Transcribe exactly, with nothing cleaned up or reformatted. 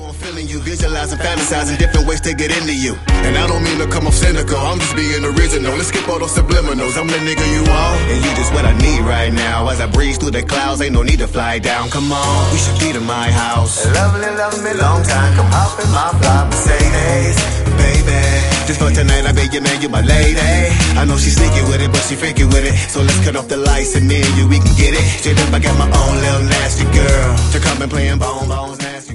I'm feeling you, visualizing, fantasizing different ways to get into you. And I don't mean to come off cynical, I'm just being original. Let's skip all those subliminals, I'm the nigga you want, and you just what I need right now. As I breeze through the clouds, ain't no need to fly down. Come on, we should be to my house. Lovely, love me long time, come hop in my fly Mercedes, baby. Just for tonight, I bet you, man, you my lady. I know she's sneaky with it, but she freaky with it. So let's cut off the lights and me and you, we can get it. Straight up, I got my own little nasty girl to come and playing bone bones nasty.